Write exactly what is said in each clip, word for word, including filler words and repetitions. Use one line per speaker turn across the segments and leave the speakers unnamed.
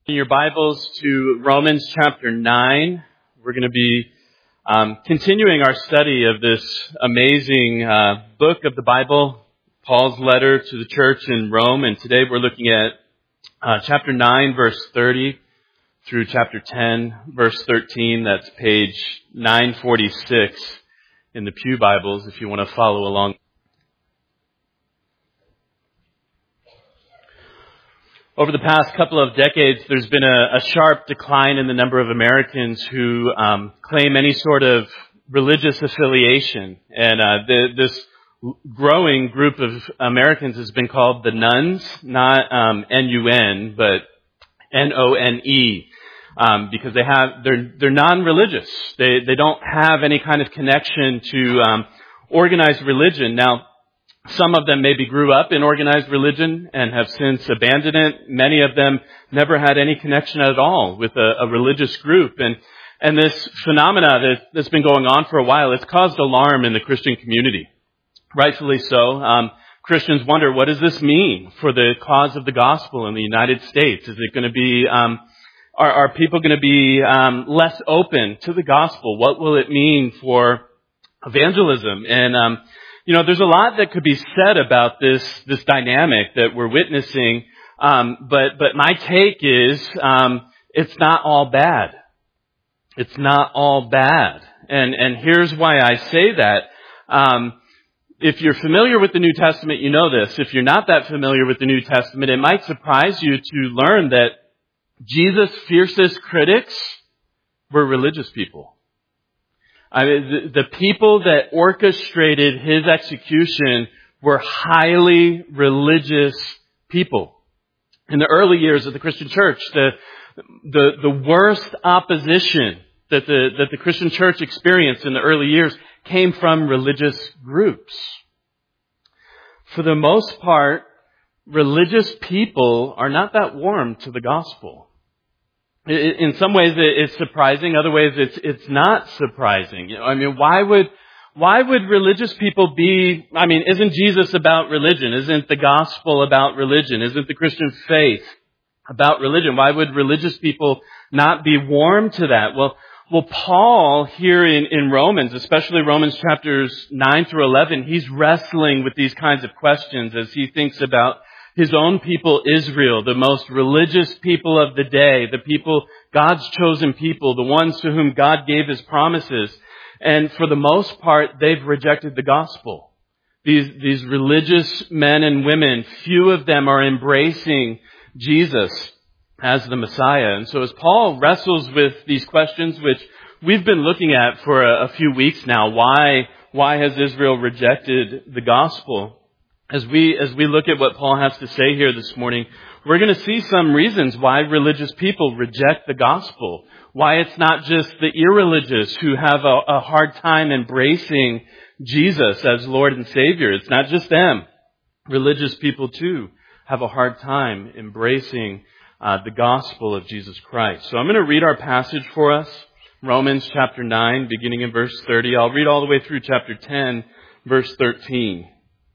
In your Bibles to Romans chapter nine, we're going to be um, continuing our study of this amazing uh, book of the Bible, Paul's letter to the church in Rome. And today we're looking at uh, chapter nine, verse thirty through chapter ten, verse thirteen. That's page nine forty-six in the Pew Bibles if you want to follow along. Over the past couple of decades, there's been a, a sharp decline in the number of Americans who um, claim any sort of religious affiliation. And uh, the, this growing group of Americans has been called the nuns, not um, N U N, but N O N E, um, because they have they're they're non-religious. They they don't have any kind of connection to um, organized religion. Now, some of them maybe grew up in organized religion and have since abandoned it. Many of them never had any connection at all with a, a religious group. And, and this phenomena that, that's been going on for a while, it's caused alarm in the Christian community. Rightfully so. Um, Christians wonder, what does this mean for the cause of the gospel in the United States? Is it going to be, um, are, are people going to be um, less open to the gospel? What will it mean for evangelism? And um You know, there's a lot that could be said about this, this dynamic that we're witnessing. Um, but, but my take is, um, it's not all bad. It's not all bad. And, and here's why I say that. Um, if you're familiar with the New Testament, you know this. If you're not that familiar with the New Testament, it might surprise you to learn that Jesus' fiercest critics were religious people. I mean, the, the people that orchestrated his execution were highly religious people. In the early years of the Christian church, the the, the worst opposition that the that the Christian church experienced in the early years came from religious groups. For the most part, religious people are not that warm to the gospel. In some ways it's surprising, other ways it's it's not surprising. You know, I mean, why would why would religious people be, I mean, isn't Jesus about religion? Isn't the gospel about religion? Isn't the Christian faith about religion? Why would religious people not be warm to that? Well, well, Paul here in, in Romans, especially Romans chapters nine through eleven, he's wrestling with these kinds of questions as he thinks about his own people, Israel, the most religious people of the day, the people, God's chosen people, the ones to whom God gave his promises. And for the most part, they've rejected the gospel. These, these religious men and women, few of them are embracing Jesus as the Messiah. And so as Paul wrestles with these questions, which we've been looking at for a, a few weeks now, why, why has Israel rejected the gospel? As we, as we look at what Paul has to say here this morning, we're going to see some reasons why religious people reject the gospel. Why it's not just the irreligious who have a, a hard time embracing Jesus as Lord and Savior. It's not just them. Religious people too have a hard time embracing uh, the gospel of Jesus Christ. So I'm going to read our passage for us. Romans chapter nine, beginning in verse thirty. I'll read all the way through chapter ten, verse thirteen.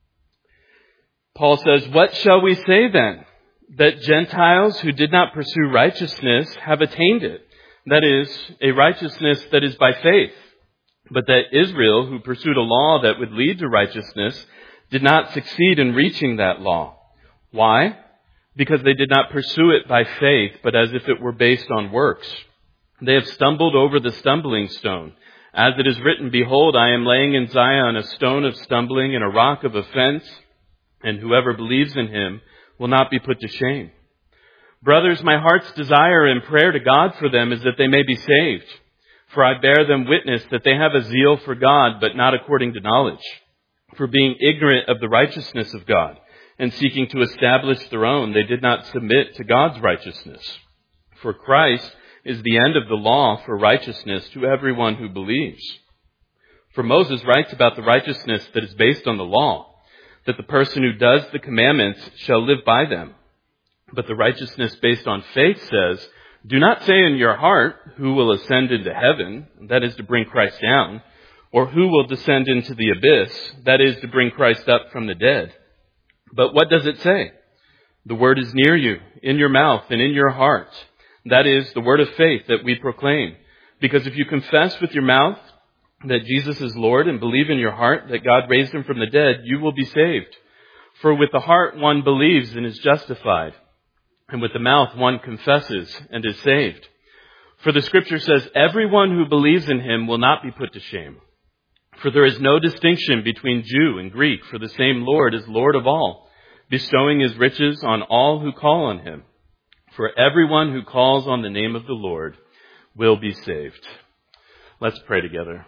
Paul says, "What shall we say then? That Gentiles who did not pursue righteousness have attained it. That is, a righteousness that is by faith. But that Israel, who pursued a law that would lead to righteousness, did not succeed in reaching that law. Why? Because they did not pursue it by faith, but as if it were based on works. They have stumbled over the stumbling stone. As it is written, Behold, I am laying in Zion a stone of stumbling and a rock of offense, and whoever believes in him will not be put to shame. Brothers, my heart's desire and prayer to God for them is that they may be saved. For I bear them witness that they have a zeal for God, but not according to knowledge. For being ignorant of the righteousness of God and seeking to establish their own, they did not submit to God's righteousness. For Christ is the end of the law for righteousness to everyone who believes. For Moses writes about the righteousness that is based on the law, that the person who does the commandments shall live by them. But the righteousness based on faith says, Do not say in your heart, who will ascend into heaven, that is to bring Christ down, or who will descend into the abyss, that is to bring Christ up from the dead. But what does it say? The word is near you, in your mouth and in your heart. That is the word of faith that we proclaim. Because if you confess with your mouth that Jesus is Lord and believe in your heart that God raised him from the dead, you will be saved. For with the heart one believes and is justified, and with the mouth one confesses and is saved. For the scripture says, everyone who believes in him will not be put to shame. For there is no distinction between Jew and Greek, for the same Lord is Lord of all, bestowing his riches on all who call on him. For everyone who calls on the name of the Lord will be saved. Let's pray together.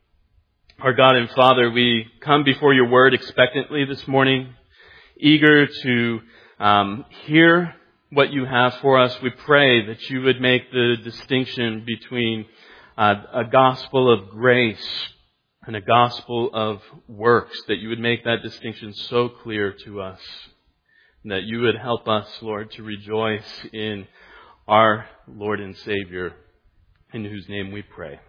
Our God and Father, we come before your word expectantly this morning, eager to um, hear what you have for us. We pray that you would make the distinction between uh, a gospel of grace and a gospel of works, that you would make that distinction so clear to us, and that you would help us, Lord, to rejoice in our Lord and Savior, in whose name we pray.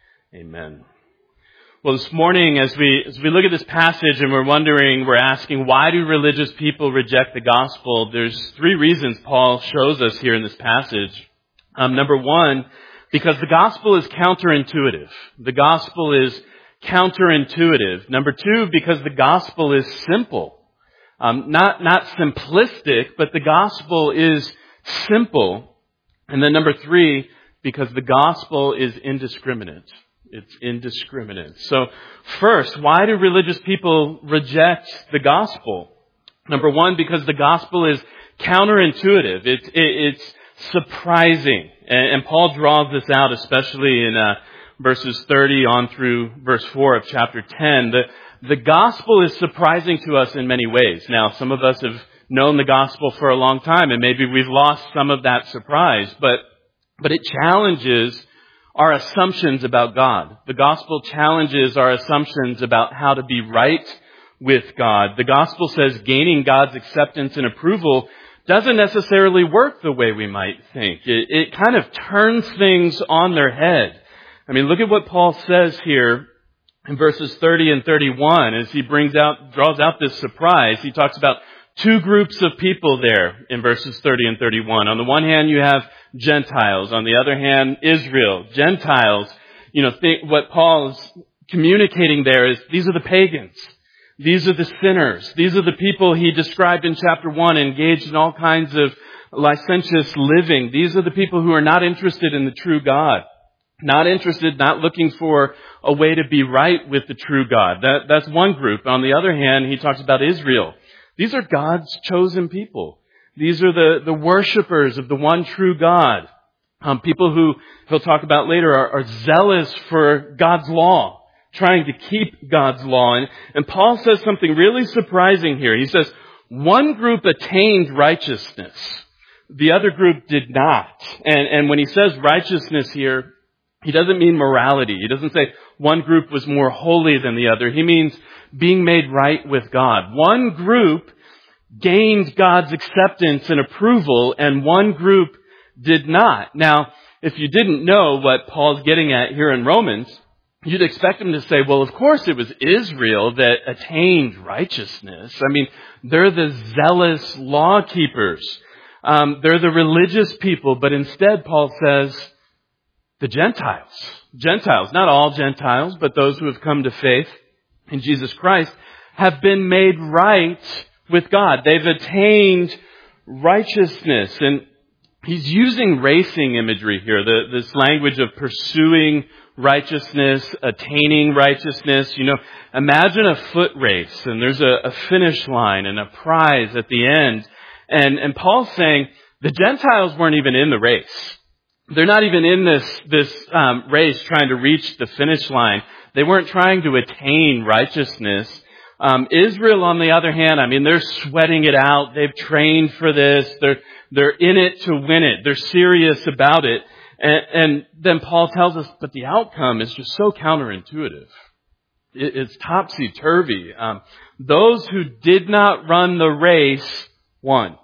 Amen. Well, this morning, as we as we look at this passage and we're wondering, we're asking, why do religious people reject the gospel? There's three reasons Paul shows us here in this passage. Um, number one, because the gospel is counterintuitive. The gospel is counterintuitive. Number two, because the gospel is simple. Um, not not simplistic, but the gospel is simple. And then number three, because the gospel is indiscriminate. It's indiscriminate. So first, why do religious people reject the gospel? Number one, because the gospel is counterintuitive. It's, it's surprising. And, and Paul draws this out, especially in uh, verses thirty on through verse four of chapter ten. The, the gospel is surprising to us in many ways. Now, some of us have known the gospel for a long time, and maybe we've lost some of that surprise, but, but it challenges our assumptions about God. The gospel challenges our assumptions about how to be right with God. The gospel says gaining God's acceptance and approval doesn't necessarily work the way we might think. It, it kind of turns things on their head. I mean, look at what Paul says here in verses thirty and thirty-one as he brings out, draws out this surprise. He talks about two groups of people there in verses thirty and thirty-one. On the one hand, you have Gentiles. On the other hand, Israel. Gentiles, you know, think what Paul is communicating there is these are the pagans. These are the sinners. These are the people he described in chapter one, engaged in all kinds of licentious living. These are the people who are not interested in the true God. Not interested, not looking for a way to be right with the true God. That, that's one group. On the other hand, he talks about Israel. These are God's chosen people. These are the, the worshipers of the one true God. Um, people who he'll talk about later are, are zealous for God's law, trying to keep God's law. And, and Paul says something really surprising here. He says, one group attained righteousness. The other group did not. And, and when he says righteousness here, he doesn't mean morality. He doesn't say one group was more holy than the other. He means being made right with God. One group gained God's acceptance and approval, and one group did not. Now, if you didn't know what Paul's getting at here in Romans, you'd expect him to say, well, of course it was Israel that attained righteousness. I mean, they're the zealous law keepers. Um, they're the religious people. But instead, Paul says, the Gentiles. Gentiles, not all Gentiles, but those who have come to faith in Jesus Christ, have been made right with God. They've attained righteousness. And he's using racing imagery here, the, this language of pursuing righteousness, attaining righteousness. You know, imagine a foot race, and there's a, a finish line and a prize at the end. And, and Paul's saying the Gentiles weren't even in the race. They're not even in this, this um, race trying to reach the finish line. They weren't trying to attain righteousness. Um, Israel, on the other hand, I mean, they're sweating it out. They've trained for this. They're, they're in it to win it. They're serious about it. And, and then Paul tells us, but the outcome is just so counterintuitive. It, it's topsy-turvy. Um, those who did not run the race won.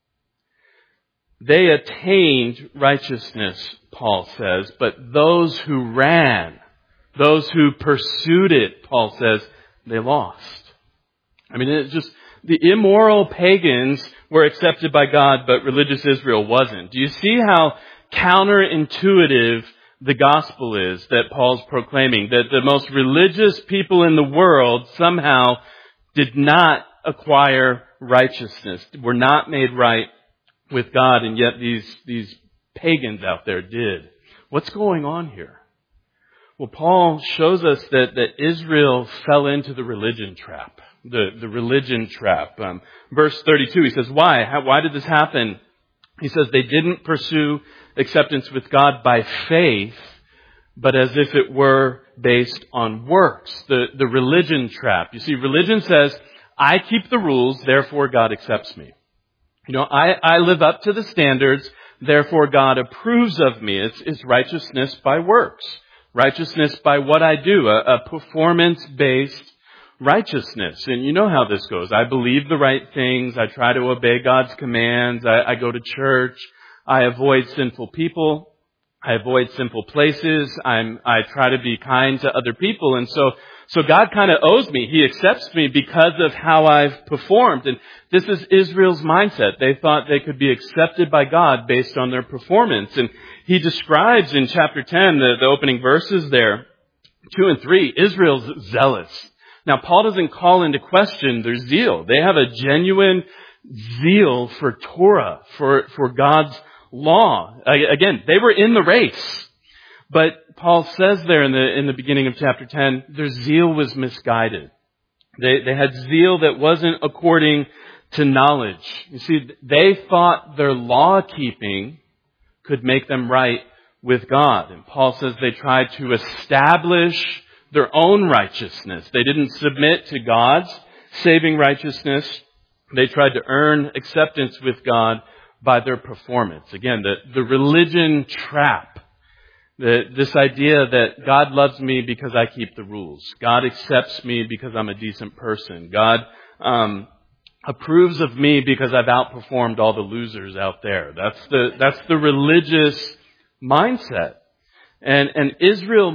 They attained righteousness, Paul says, but those who ran, those who pursued it, Paul says, they lost. I mean, it's just, the immoral pagans were accepted by God, but religious Israel wasn't. Do you see how counterintuitive the gospel is that Paul's proclaiming. That the most religious people in the world somehow did not acquire righteousness, were not made right with God, and yet these, these pagans out there did. What's going on here? Well, Paul shows us that, that Israel fell into the religion trap. The, the religion trap. Um, verse thirty-two, he says, why? How, why did this happen? He says they didn't pursue acceptance with God by faith, but as if it were based on works. The, the religion trap. You see, religion says, I keep the rules, therefore God accepts me. You know, I, I live up to the standards, therefore God approves of me. It's, it's righteousness by works. Righteousness by what I do, a, a performance-based righteousness. And you know how this goes. I believe the right things. I try to obey God's commands. I, I go to church. I avoid sinful people. I avoid sinful places. I'm, I try to be kind to other people. And so, so God kind of owes me. He accepts me because of how I've performed. And this is Israel's mindset. They thought they could be accepted by God based on their performance. And he describes in chapter ten, the, the opening verses there, two and three, Israel's zealous. Now, Paul doesn't call into question their zeal. They have a genuine zeal for Torah, for, for God's law. Again, they were in the race. But Paul says there in the, in the beginning of chapter ten, their zeal was misguided. They, they had zeal that wasn't according to knowledge. You see, they thought their law keeping could make them right with God. And Paul says they tried to establish their own righteousness. They didn't submit to God's saving righteousness. They tried to earn acceptance with God by their performance. Again, the, the religion trap. The, this idea that God loves me because I keep the rules. God accepts me because I'm a decent person. God um, approves of me because I've outperformed all the losers out there. That's the that's the religious mindset. And and Israel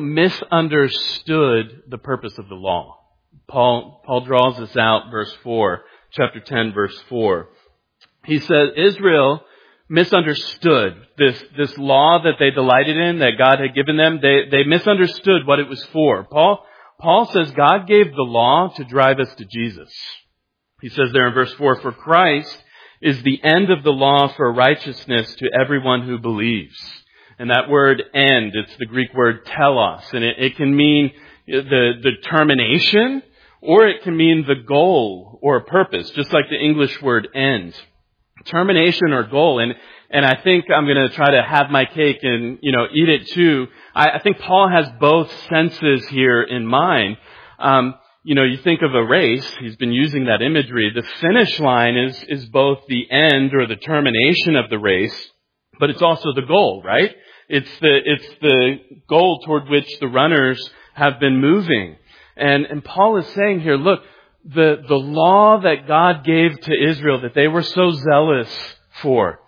misunderstood the purpose of the law. Paul Paul draws this out, verse four, chapter ten, verse four. He says Israel misunderstood this this law that they delighted in, that God had given them. They they misunderstood what it was for. Paul Paul says God gave the law to drive us to Jesus. He says there in verse four, for Christ is the end of the law for righteousness to everyone who believes. And that word end, it's the Greek word telos, and it, it can mean the, the termination, or it can mean the goal or purpose, just like the English word end. Termination or goal. And, and I think I'm going to try to have my cake and, you know, eat it too. I, I think Paul has both senses here in mind. Um, You know, you think of a race, he's been using that imagery. The finish line is, is both the end or the termination of the race, but it's also the goal, right? It's the, it's the goal toward which the runners have been moving. And, and Paul is saying here, look, the, the law that God gave to Israel that they were so zealous for,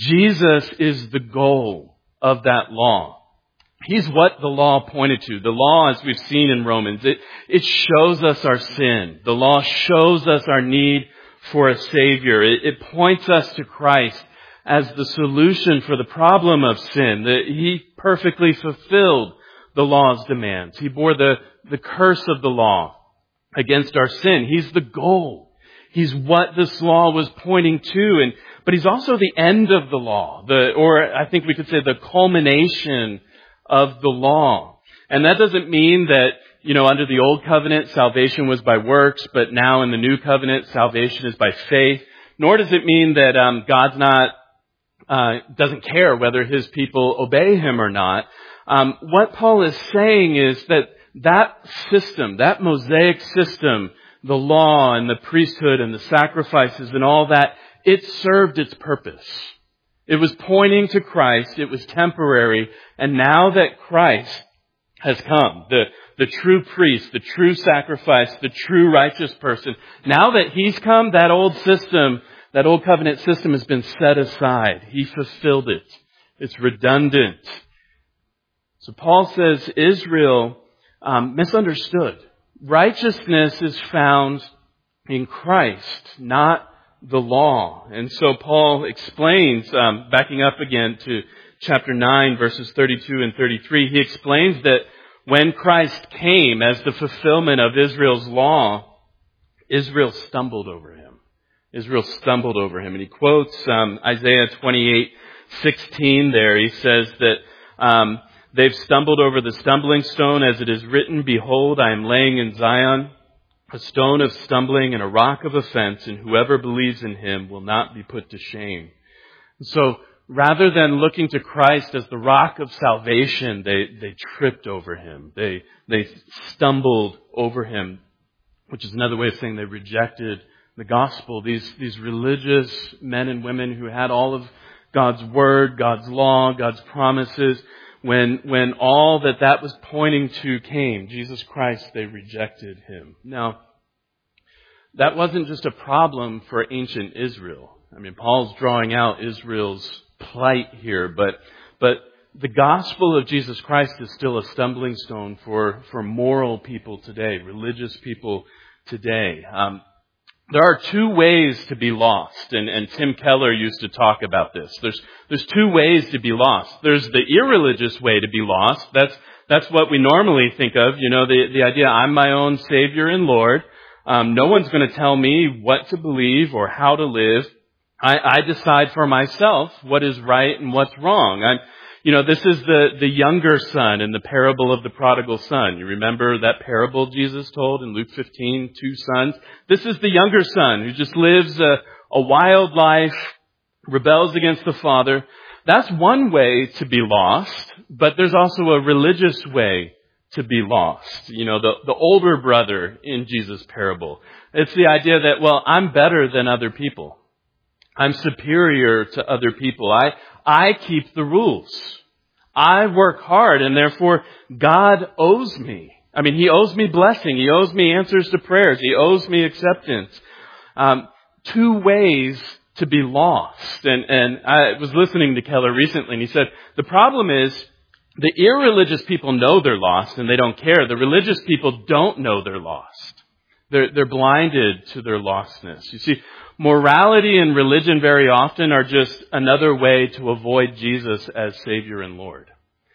Jesus is the goal of that law. He's what the law pointed to. The law, as we've seen in Romans, it, it shows us our sin. The law shows us our need for a Savior. It, it points us to Christ as the solution for the problem of sin. That He perfectly fulfilled the law's demands. He bore the, the curse of the law against our sin. He's the goal. He's what this law was pointing to. And but He's also the end of the law. The, or I think we could say the culmination of the law. And that doesn't mean that, you know, under the old covenant, salvation was by works, but now in the new covenant, salvation is by faith. Nor does it mean that um, God's not, uh, doesn't care whether His people obey Him or not. Um, what Paul is saying is that that system, that Mosaic system, the law and the priesthood and the sacrifices and all that, it served its purpose. It was pointing to Christ. It was temporary. And now that Christ has come, the, the true priest, the true sacrifice, the true righteous person, now that He's come, that old system, that old covenant system has been set aside. He fulfilled it. It's redundant. So Paul says Israel um, misunderstood. Righteousness is found in Christ, not the law. And so Paul explains, um, backing up again to chapter nine, verses thirty-two and thirty-three, he explains that when Christ came as the fulfillment of Israel's law, Israel stumbled over him. Israel stumbled over him. And he quotes um, Isaiah twenty-eight sixteen there. He says that um, they've stumbled over the stumbling stone, as it is written, "Behold, I am laying in Zion a stone of stumbling and a rock of offense, and whoever believes in him will not be put to shame." So rather than looking to Christ as the rock of salvation, they, they tripped over him. They, they stumbled over him, which is another way of saying they rejected the gospel. These, these religious men and women who had all of God's word, God's law, God's promises, when, when all that that was pointing to came, Jesus Christ, they rejected him. Now, that wasn't just a problem for ancient Israel. I mean, Paul's drawing out Israel's plight here, but, but the gospel of Jesus Christ is still a stumbling stone for, for moral people today, religious people today. Um, There are two ways to be lost, and, and Tim Keller used to talk about this. There's there's two ways to be lost. There's the irreligious way to be lost. That's that's what we normally think of. You know, the the idea, I'm my own Savior and Lord. Um, no one's going to tell me what to believe or how to live. I, I decide for myself what is right and what's wrong. I'm, you know, this is the, the younger son in the parable of the prodigal son. You remember that parable Jesus told in Luke fifteen, two sons? This is the younger son who just lives a, a wild life, rebels against the father. That's one way to be lost, but there's also a religious way to be lost. You know, the, the older brother in Jesus' parable. It's the idea that, well, I'm better than other people. I'm superior to other people. I, I keep the rules. I work hard, and therefore God owes me. I mean, He owes me blessing. He owes me answers to prayers. He owes me acceptance. Um, two ways to be lost. And, and I was listening to Keller recently, and he said, the problem is the irreligious people know they're lost, and they don't care. The religious people don't know they're lost. They're, they're blinded to their lostness. You see, morality and religion very often are just another way to avoid Jesus as Savior and Lord.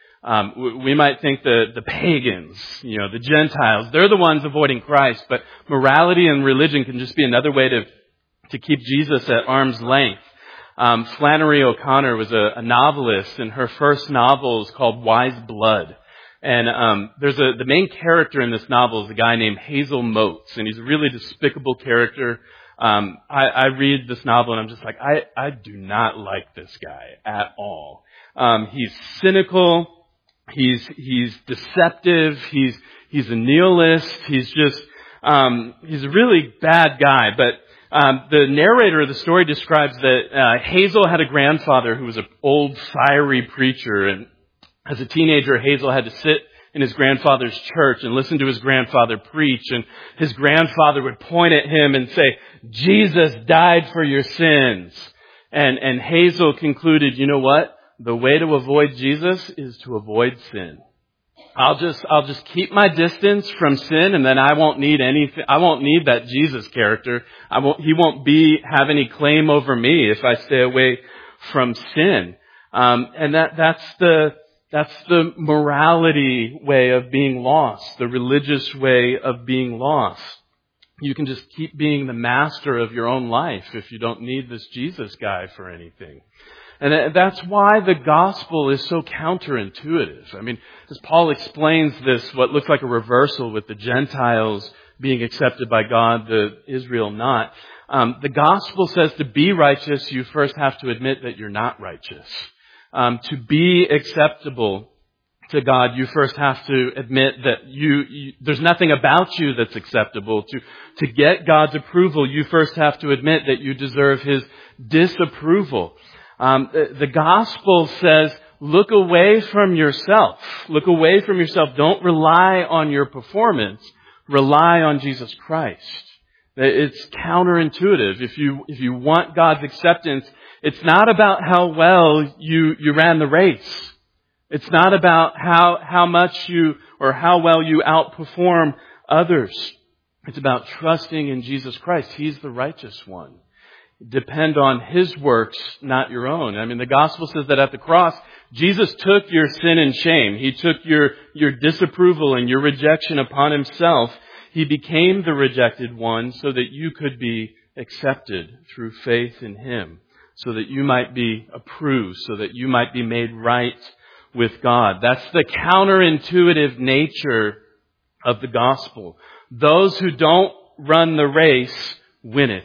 Um, we might think the, the pagans, you know, the Gentiles, they're the ones avoiding Christ, but morality and religion can just be another way to, to keep Jesus at arm's length. Um, Flannery O'Connor was a, a novelist, and her first novel is called Wise Blood. And um, there's a the main character in this novel is a guy named Hazel Motes, and he's a really despicable character. Um, I, I read this novel and I'm just like, I, I do not like this guy at all. Um, he's cynical. He's, he's deceptive. He's, he's a nihilist. He's just, um, he's a really bad guy. But, um, the narrator of the story describes that, uh, Hazel had a grandfather who was an old fiery preacher. And as a teenager, Hazel had to sit in his grandfather's church and listen to his grandfather preach. And his grandfather would point at him and say, Jesus died for your sins. And, and Hazel concluded, you know what? The way to avoid Jesus is to avoid sin. I'll just, I'll just keep my distance from sin, and then I won't need anything. I won't need that Jesus character. I won't, he won't be, have any claim over me if I stay away from sin. Um, and that, that's the, That's the morality way of being lost, the religious way of being lost. You can just keep being the master of your own life if you don't need this Jesus guy for anything. And that's why the gospel is so counterintuitive. I mean, as Paul explains this, what looks like a reversal with the Gentiles being accepted by God, the Israel not. Um, the gospel says to be righteous, you first have to admit that you're not righteous. Um, to be acceptable to God, you first have to admit that you, you, there's nothing about you that's acceptable. To, to get God's approval, you first have to admit that you deserve His disapproval. Um, the, the gospel says, look away from yourself. Look away from yourself. Don't rely on your performance. Rely on Jesus Christ. It's counterintuitive. If you, if you want God's acceptance, it's not about how well you, you ran the race. It's not about how, how much you, or how well you outperform others. It's about trusting in Jesus Christ. He's the righteous one. Depend on His works, not your own. I mean, the gospel says that at the cross, Jesus took your sin and shame. He took your, your disapproval and your rejection upon himself. He became the rejected one so that you could be accepted through faith in him, so that you might be approved, so that you might be made right with God. That's the counterintuitive nature of the gospel. Those who don't run the race win it.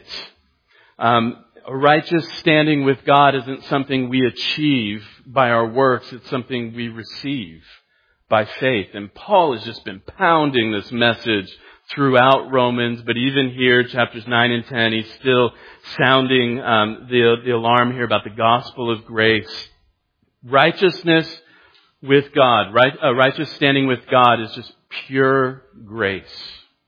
Um, a righteous standing with God isn't something we achieve by our works. It's something we receive by faith. And Paul has just been pounding this message throughout Romans, but even here, chapters nine and ten, he's still sounding um, the, the alarm here about the gospel of grace. Righteousness with God, right? A righteous standing with God is just pure grace,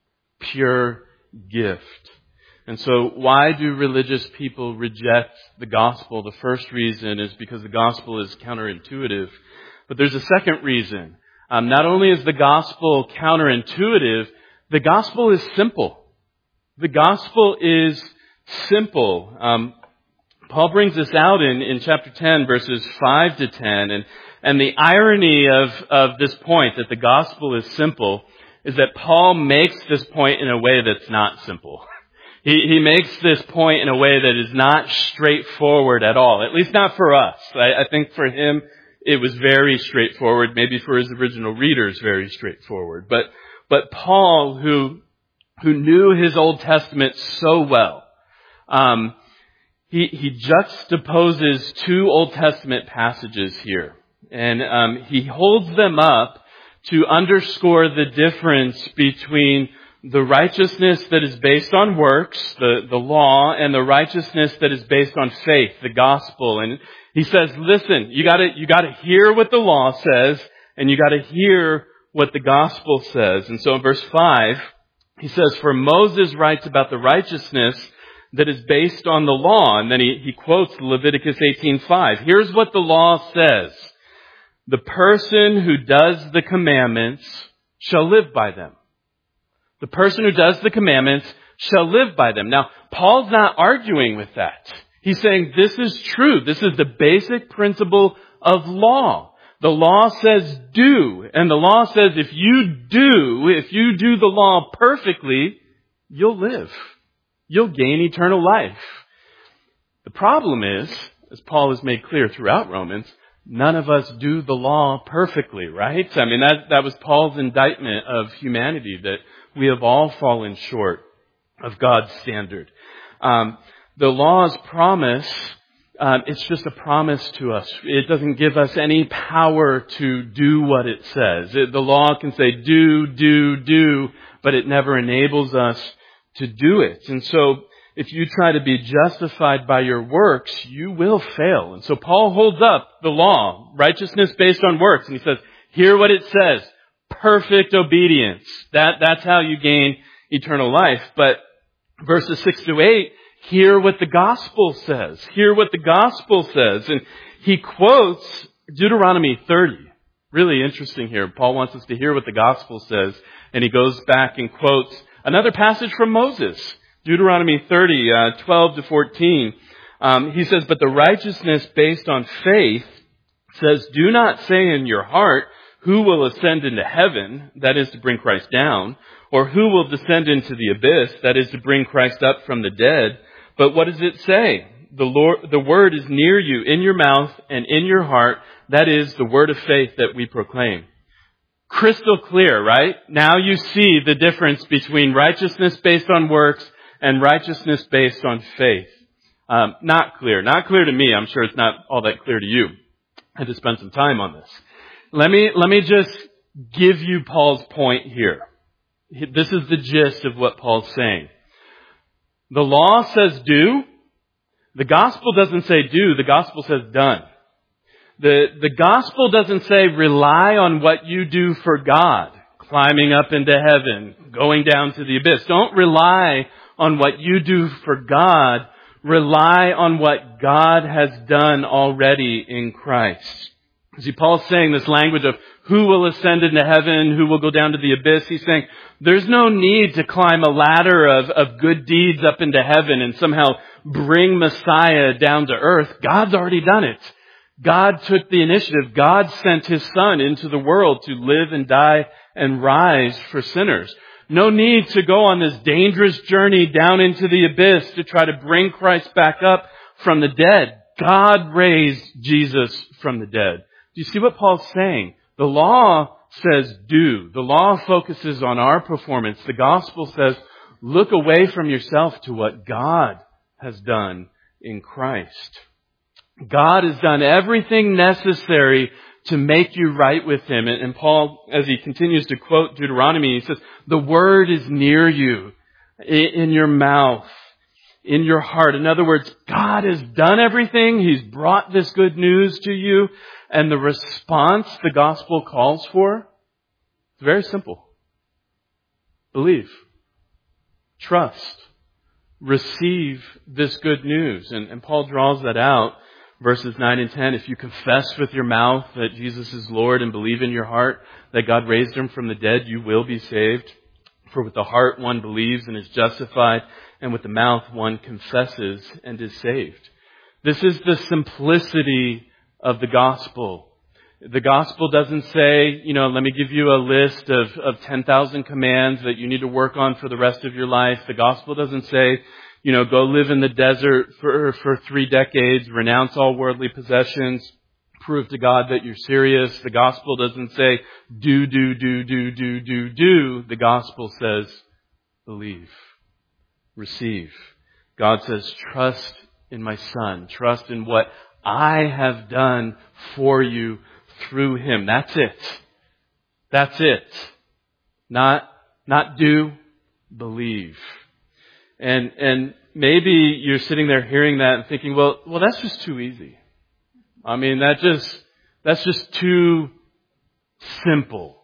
pure gift. And so why do religious people reject the gospel? The first reason is because the gospel is counterintuitive. But there's a second reason. Um, not only is the gospel counterintuitive, the gospel is simple. The gospel is simple. Um, Paul brings this out in, in chapter ten, verses five to ten. And, and the irony of, of this point, that the gospel is simple, is that Paul makes this point in a way that's not simple. He, he makes this point in a way that is not straightforward at all, at least not for us. I, I think for him, it was very straightforward. Maybe for his original readers, very straightforward. But, but Paul, who, who knew his Old Testament so well, um, he, he juxtaposes two Old Testament passages here. And, um, he holds them up to underscore the difference between the righteousness that is based on works, the, the law, and the righteousness that is based on faith, the gospel. And he says, listen, you gotta, you gotta hear what the law says, and you gotta hear what the gospel says. And so in verse five, he says, for Moses writes about the righteousness that is based on the law. And then he, he quotes Leviticus eighteen five. Here's what the law says. The person who does the commandments shall live by them. The person who does the commandments shall live by them. Now, Paul's not arguing with that. He's saying this is true. This is the basic principle of law. The law says do. And the law says if you do, if you do the law perfectly, you'll live. You'll gain eternal life. The problem is, as Paul has made clear throughout Romans, none of us do the law perfectly, right? I mean, that, that was Paul's indictment of humanity, that we have all fallen short of God's standard. Um, the law's promise, um, it's just a promise to us. It doesn't give us any power to do what it says. It, the law can say do, do, do, but it never enables us to do it. And so if you try to be justified by your works, you will fail. And so Paul holds up the law, righteousness based on works, and he says, hear what it says. Perfect obedience. That, that's how you gain eternal life. But verses six to eight, hear what the gospel says. Hear what the gospel says. And he quotes Deuteronomy thirty. Really interesting here. Paul wants us to hear what the gospel says. And he goes back and quotes another passage from Moses. Deuteronomy thirty, uh, twelve to fourteen. Um, he says, but the righteousness based on faith says, do not say in your heart, who will ascend into heaven, that is to bring Christ down, or who will descend into the abyss, that is to bring Christ up from the dead. But what does it say? The Lord, the word is near you, in your mouth and in your heart. That is the word of faith that we proclaim. Crystal clear, right? Now you see the difference between righteousness based on works and righteousness based on faith. Um, not clear. Not clear to me. I'm sure it's not all that clear to you. I had to spend some time on this. Let me, let me just give you Paul's point here. This is the gist of what Paul's saying. The law says do. The gospel doesn't say do. The gospel says done. The, the gospel doesn't say rely on what you do for God, climbing up into heaven, going down to the abyss. Don't rely on what you do for God. Rely on what God has done already in Christ. See, Paul's saying this language of who will ascend into heaven, who will go down to the abyss. He's saying there's no need to climb a ladder of, of good deeds up into heaven and somehow bring Messiah down to earth. God's already done it. God took the initiative. God sent His Son into the world to live and die and rise for sinners. No need to go on this dangerous journey down into the abyss to try to bring Christ back up from the dead. God raised Jesus from the dead. Do you see what Paul's saying? The law says do. The law focuses on our performance. The gospel says look away from yourself to what God has done in Christ. God has done everything necessary to make you right with Him. And Paul, as he continues to quote Deuteronomy, he says, the word is near you, in your mouth, in your heart. In other words, God has done everything. He's brought this good news to you. And the response the gospel calls for is very simple. Believe. Trust. Receive this good news. And, and Paul draws that out. Verses nine and ten, if you confess with your mouth that Jesus is Lord and believe in your heart that God raised Him from the dead, you will be saved. For with the heart one believes and is justified, and with the mouth one confesses and is saved. This is the simplicity of the gospel. The gospel doesn't say, you know, let me give you a list of, of ten thousand commands that you need to work on for the rest of your life. The gospel doesn't say, you know, go live in the desert for, for three decades, renounce all worldly possessions, prove to God that you're serious. The gospel doesn't say, do, do, do, do, do, do, do. The gospel says, believe, receive. God says, trust in my Son. Trust in what I have done for you through Him. That's it. That's it. Not, not do, believe. And, and maybe you're sitting there hearing that and thinking, well, well, that's just too easy. I mean, that just, that's just too simple.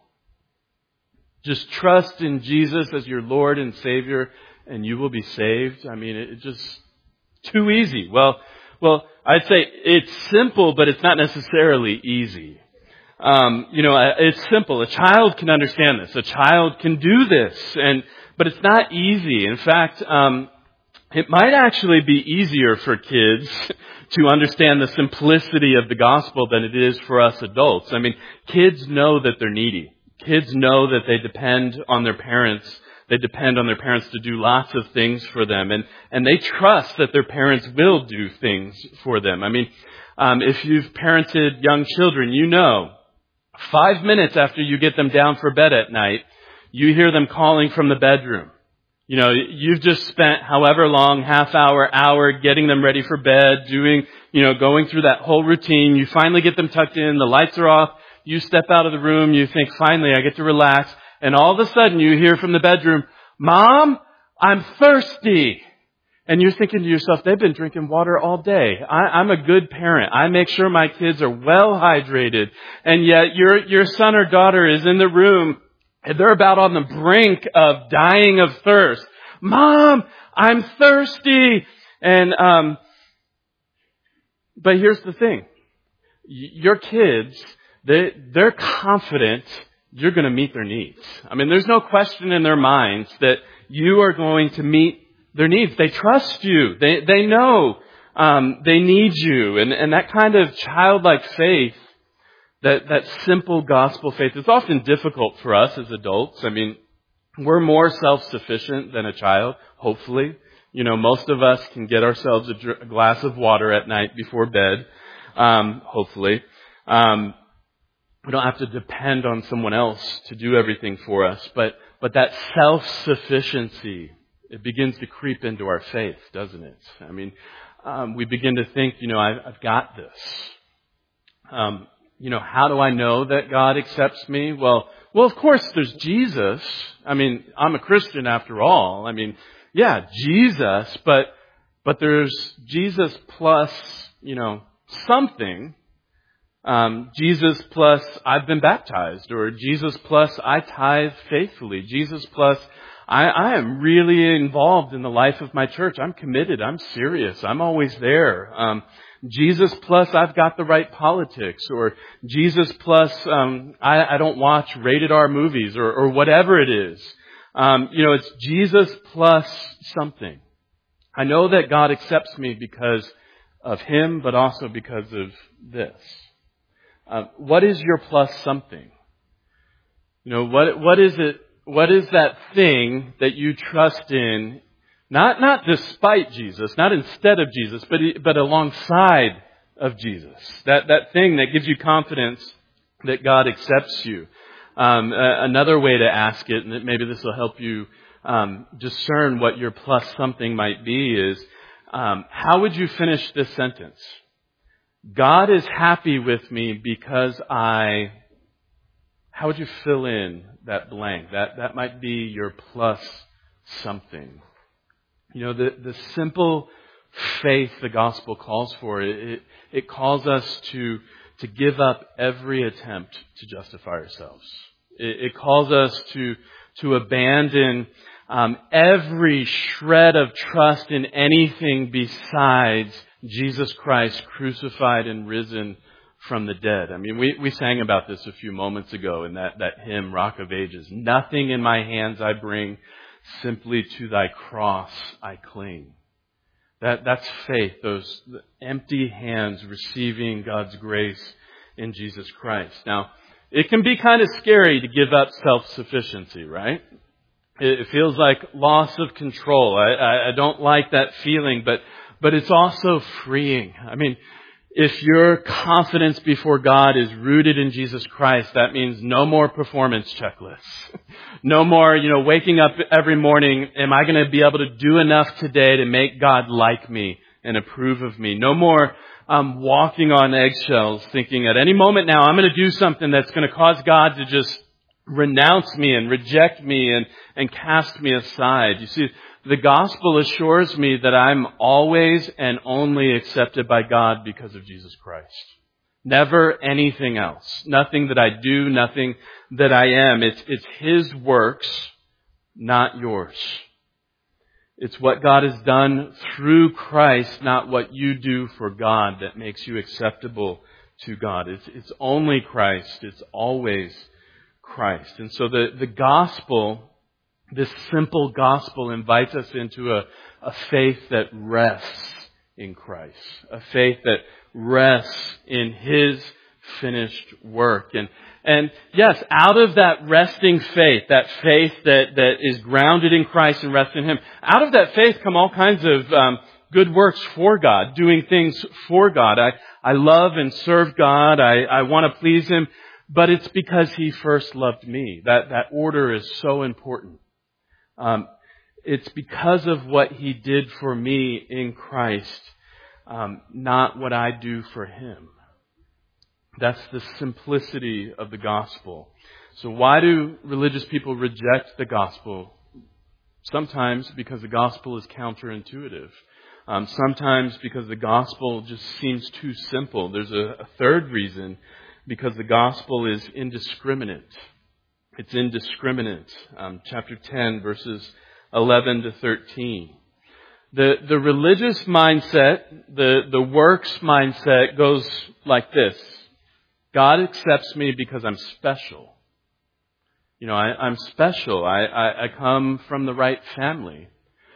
Just trust in Jesus as your Lord and Savior and you will be saved. I mean, it's just too easy. Well, well, I'd say it's simple, but it's not necessarily easy. Um, you know, it's simple. A child can understand this. A child can do this. And, but it's not easy. In fact, um, it might actually be easier for kids to understand the simplicity of the gospel than it is for us adults. I mean, kids know that they're needy. Kids know that they depend on their parents. They depend on their parents to do lots of things for them. And, and they trust that their parents will do things for them. I mean, um, if you've parented young children, you know, five minutes after you get them down for bed at night, you hear them calling from the bedroom. You know, you've just spent however long, half hour, hour, getting them ready for bed, doing, you know, going through that whole routine. You finally get them tucked in, the lights are off, you step out of the room, you think, finally, I get to relax. And all of a sudden you hear from the bedroom, Mom, I'm thirsty. And you're thinking to yourself, they've been drinking water all day. I, I'm a good parent. I make sure my kids are well hydrated. And yet your, your son or daughter is in the room and they're about on the brink of dying of thirst. Mom, I'm thirsty. And, um, but here's the thing. Your kids, they, they're confident you're going to meet their needs. I mean, there's no question in their minds that you are going to meet their needs. They trust you. They, they know, um, they need you. And, and that kind of childlike faith, that, that simple gospel faith is often difficult for us as adults. I mean, we're more self-sufficient than a child, hopefully. You know, most of us can get ourselves a, dr- a glass of water at night before bed, um, hopefully. Um, we don't have to depend on someone else to do everything for us. But, but that self-sufficiency, it begins to creep into our faith, doesn't it? I mean, um, we begin to think, you know, I've, I've got this. Um, you know, how do I know that God accepts me? Well, well, of course, there's Jesus. I mean, I'm a Christian after all. I mean, yeah, Jesus, but but there's Jesus plus, you know, something. Um, Jesus plus I've been baptized, or Jesus plus I tithe faithfully. Jesus plus I, I am really involved in the life of my church. I'm committed. I'm serious. I'm always there. Um, Jesus plus I've got the right politics, or Jesus plus um, I, I don't watch rated R movies, or, or whatever it is. Um, you know, it's Jesus plus something. I know that God accepts me because of Him, but also because of this. Uh, what is your plus something? You know, what what is it? What is that thing that you trust in? Not not despite Jesus, not instead of Jesus, but but alongside of Jesus. That that thing that gives you confidence that God accepts you. Um, uh, another way to ask it, and maybe this will help you um, discern what your plus something might be, is um, how would you finish this sentence? God is happy with me because I. How would you fill in that blank? That that might be your plus something. You know, the the simple faith the gospel calls for, it it calls us to to give up every attempt to justify ourselves. It, it calls us to to abandon um, every shred of trust in anything besides Jesus Christ crucified and risen from the dead. I mean, we, we sang about this a few moments ago in that, that hymn, Rock of Ages. Nothing in my hands I bring, simply to thy cross I cling. That, that's faith, those empty hands receiving God's grace in Jesus Christ. Now, it can be kind of scary to give up self-sufficiency, right? It feels like loss of control. I, I, I don't like that feeling, but, but it's also freeing. I mean, if your confidence before God is rooted in Jesus Christ, that means no more performance checklists. No more, you know, waking up every morning, am I going to be able to do enough today to make God like me and approve of me? No more um, walking on eggshells, thinking at any moment now I'm going to do something that's going to cause God to just renounce me and reject me and, and cast me aside. You see, the gospel assures me that I'm always and only accepted by God because of Jesus Christ. Never anything else. Nothing that I do, nothing that I am. It's, it's His works, not yours. It's what God has done through Christ, not what you do for God, that makes you acceptable to God. It's, it's only Christ. It's always Christ. And so the, the gospel, this simple gospel, invites us into a, a faith that rests in Christ. A faith that rests in His finished work. And, and yes, out of that resting faith, that faith that, that is grounded in Christ and rests in Him, out of that faith come all kinds of um, good works for God, doing things for God. I, I love and serve God. I, I want to please Him. But it's because He first loved me. That, that order is so important. Um, it's because of what He did for me in Christ, um, not what I do for Him. That's the simplicity of the gospel. So why do religious people reject the gospel? Sometimes because the gospel is counterintuitive. Um, sometimes because the gospel just seems too simple. There's a, a third reason, because the gospel is indiscriminate. It's indiscriminate. Um, chapter ten, verses eleven to thirteen. The the religious mindset, the, the works mindset goes like this. God accepts me because I'm special. You know, I, I'm special. I, I, I come from the right family.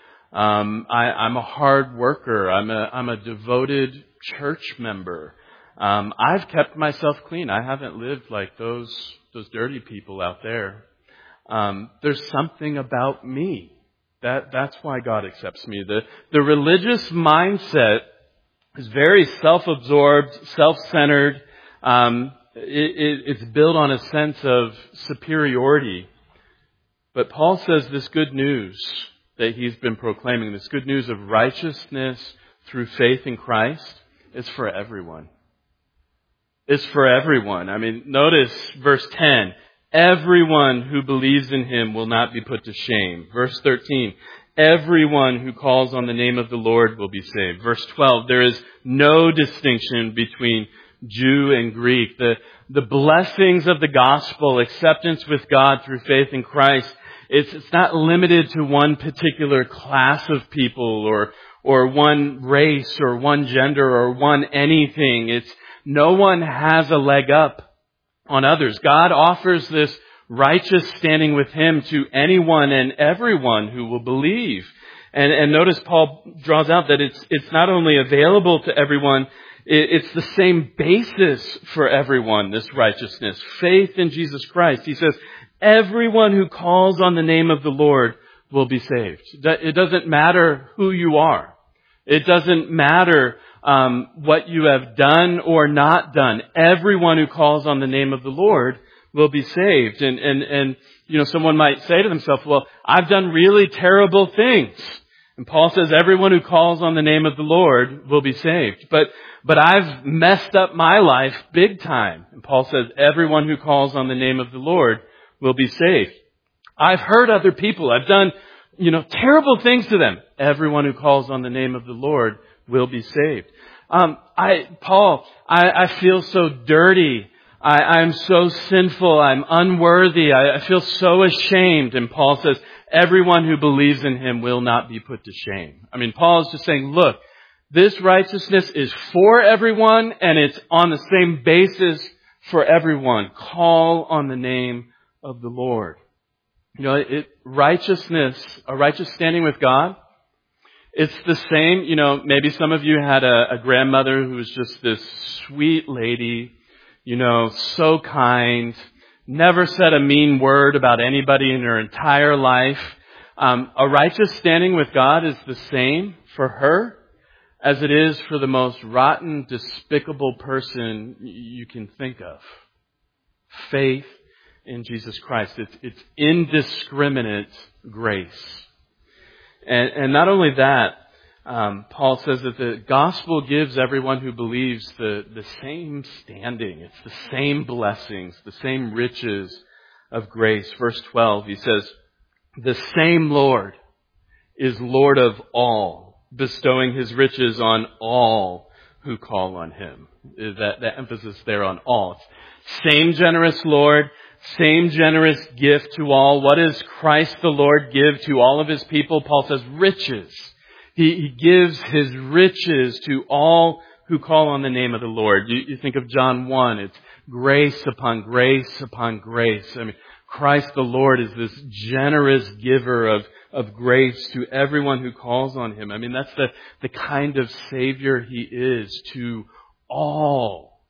Um, I, I'm a hard worker. I'm a I'm a devoted church member. Um, I've kept myself clean. I haven't lived like those those dirty people out there. Um, there's something about me. That that's why God accepts me. The the religious mindset is very self-absorbed, self-centered. Um, it, it, it's built on a sense of superiority. But Paul says this good news that he's been proclaiming, this good news of righteousness through faith in Christ, is for everyone. It's for everyone. I mean, notice verse ten. Everyone who believes in Him will not be put to shame. Verse thirteen. Everyone who calls on the name of the Lord will be saved. Verse twelve. There is no distinction between Jew and Greek. The, the blessings of the gospel, acceptance with God through faith in Christ, it's, it's not limited to one particular class of people or, or one race or one gender or one anything. It's, no one has a leg up on others. God offers this righteous standing with Him to anyone and everyone who will believe. And, and notice Paul draws out that it's, it's not only available to everyone, it, it's the same basis for everyone, this righteousness. Faith in Jesus Christ. He says, everyone who calls on the name of the Lord will be saved. It doesn't matter who you are. It doesn't matter um, what you have done or not done. Everyone who calls on the name of the Lord will be saved. And, and, and, you know, someone might say to themselves, well, I've done really terrible things. And Paul says everyone who calls on the name of the Lord will be saved. But, but I've messed up my life big time. And Paul says everyone who calls on the name of the Lord will be saved. I've hurt other people. I've done, you know, terrible things to them. Everyone who calls on the name of the Lord will be saved. Um, I, Paul, I, I feel so dirty. I, I'm so sinful. I'm unworthy. I, I feel so ashamed. And Paul says, everyone who believes in him will not be put to shame. I mean, Paul is just saying, look, this righteousness is for everyone and it's on the same basis for everyone. Call on the name of the Lord. You know, it, righteousness, a righteous standing with God, it's the same. You know, maybe some of you had a, a grandmother who was just this sweet lady, you know, so kind, never said a mean word about anybody in her entire life. Um, a righteous standing with God is the same for her as it is for the most rotten, despicable person you can think of. Faith in Jesus Christ. It's, it's indiscriminate grace. And, and not only that, um, Paul says that the gospel gives everyone who believes the, the same standing. It's the same blessings, the same riches of grace. Verse twelve, he says, the same Lord is Lord of all, bestowing his riches on all who call on him. That, that emphasis there on all. Same generous Lord, same generous gift to all. What does Christ the Lord give to all of his people? Paul says riches. He, he gives his riches to all who call on the name of the Lord. You, you think of John one, it's grace upon grace upon grace. I mean, Christ the Lord is this generous giver of, of grace to everyone who calls on him. I mean, that's the, the kind of Savior he is to all.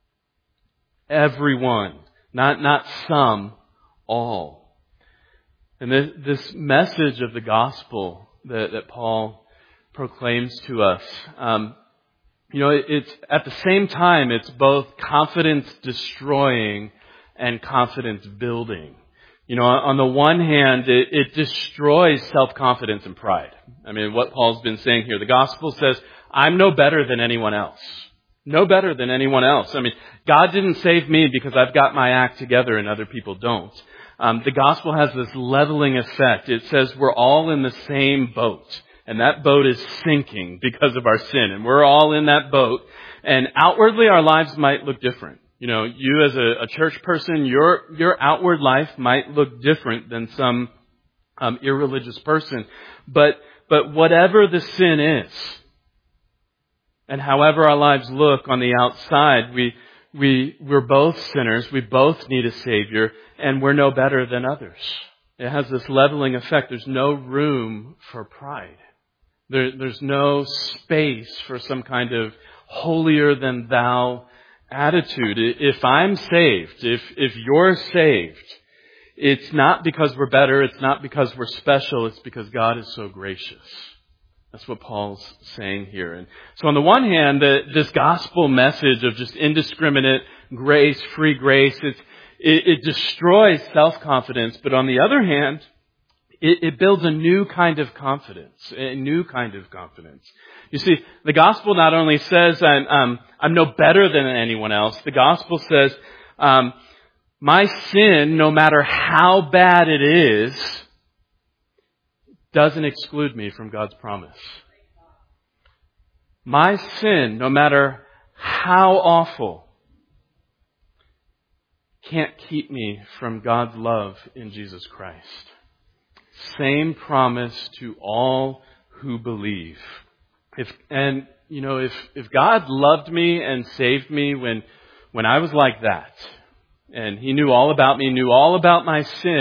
Everyone. Not, not some, all. And this, this message of the gospel that, that Paul proclaims to us, um, you know, it, it's at the same time, it's both confidence destroying and confidence building. You know, on the one hand, it, it destroys self-confidence and pride. I mean, what Paul's been saying here, the gospel says, I'm no better than anyone else. No better than anyone else. I mean, God didn't save me because I've got my act together and other people don't. Um, the gospel has this leveling effect. It says we're all in the same boat. And that boat is sinking because of our sin. And we're all in that boat. And outwardly, our lives might look different. You know, you as a, a church person, your your outward life might look different than some um, irreligious person. But but whatever the sin is, and however our lives look on the outside, we, we, we're both sinners. We both need a Savior, and we're no better than others. It has this leveling effect. There's no room for pride. There, there's no space for some kind of holier than thou attitude. If I'm saved, if, if you're saved, it's not because we're better. It's not because we're special. It's because God is so gracious. That's what Paul's saying here. And so on the one hand, the, this gospel message of just indiscriminate grace, free grace, it's, it, it destroys self-confidence. But on the other hand, it, it builds a new kind of confidence, a new kind of confidence. You see, the gospel not only says I'm, um, I'm no better than anyone else. The gospel says um, my sin, no matter how bad it is, doesn't exclude me from God's promise. My sin, no matter how awful, can't keep me from God's love in Jesus Christ. Same promise to all who believe. If and you know, if if God loved me and saved me when when I was like that, and He knew all about me, knew all about my sin,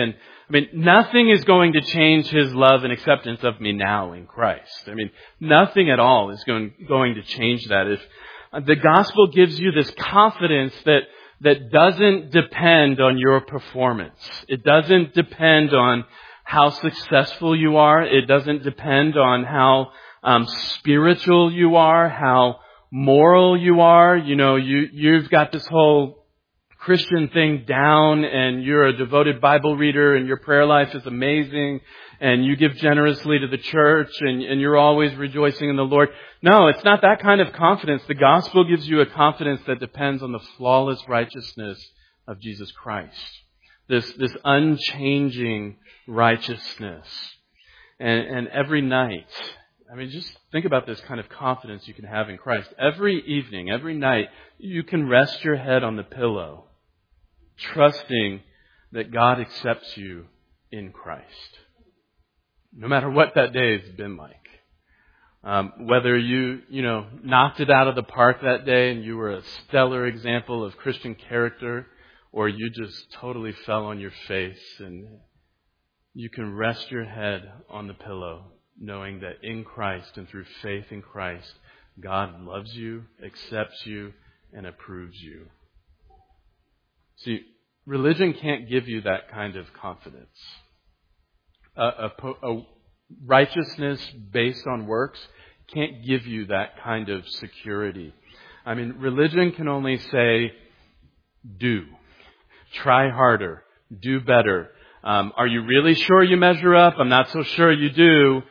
I mean, nothing is going to change His love and acceptance of me now in Christ. I mean, nothing at all is going, going to change that. If the gospel gives you this confidence that, that doesn't depend on your performance. It doesn't depend on how successful you are. It doesn't depend on how um, spiritual you are, how moral you are. You know, you, you've got this whole Christian thing down and you're a devoted Bible reader and your prayer life is amazing and you give generously to the church and, and you're always rejoicing in the Lord. No, it's not that kind of confidence. The gospel gives you a confidence that depends on the flawless righteousness of Jesus Christ. This, this unchanging righteousness. And, and every night, I mean, just think about this kind of confidence you can have in Christ. Every evening, every night, you can rest your head on the pillow, trusting that God accepts you in Christ. No matter what that day has been like. Um, whether you, you know, knocked it out of the park that day and you were a stellar example of Christian character, or you just totally fell on your face, and you can rest your head on the pillow knowing that in Christ and through faith in Christ, God loves you, accepts you, and approves you. See, religion can't give you that kind of confidence. A, a, a righteousness based on works can't give you that kind of security. I mean, religion can only say, do. Try harder. Do better. Um, are you really sure you measure up? I'm not so sure you do.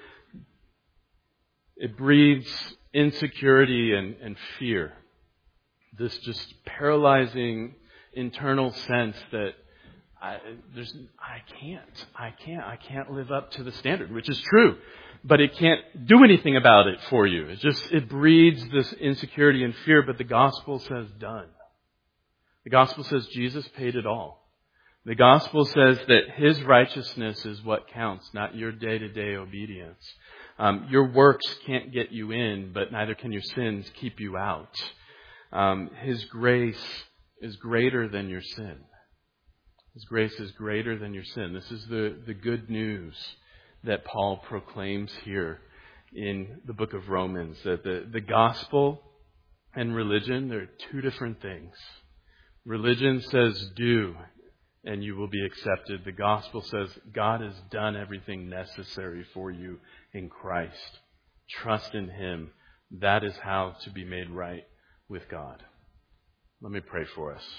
It breeds insecurity and, and fear. This just paralyzing internal sense that I, there's, I can't, I can't, I can't live up to the standard, which is true, but it can't do anything about it for you. It just, it breeds this insecurity and fear, but the gospel says done. The gospel says Jesus paid it all. The gospel says that His righteousness is what counts, not your day-to-day obedience. Um, your works can't get you in, but neither can your sins keep you out. Um, His grace is greater than your sin. His grace is greater than your sin. This is the, the good news that Paul proclaims here in the book of Romans. That the, the gospel and religion, they're two different things. Religion says do, and you will be accepted. The gospel says God has done everything necessary for you in Christ. Trust in Him. That is how to be made right with God. Let me pray for us.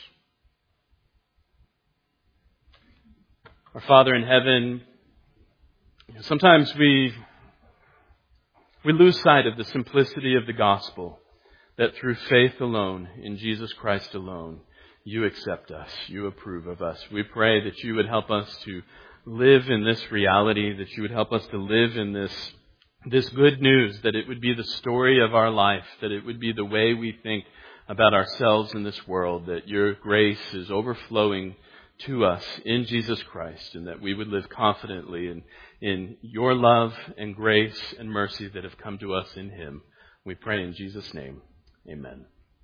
Our Father in heaven, sometimes we we lose sight of the simplicity of the gospel, that through faith alone, in Jesus Christ alone, You accept us, You approve of us. We pray that You would help us to live in this reality, that You would help us to live in this, this good news, that it would be the story of our life, that it would be the way we think about ourselves in this world, that Your grace is overflowing to us in Jesus Christ, and that we would live confidently in, in Your love and grace and mercy that have come to us in Him. We pray in Jesus' name. Amen.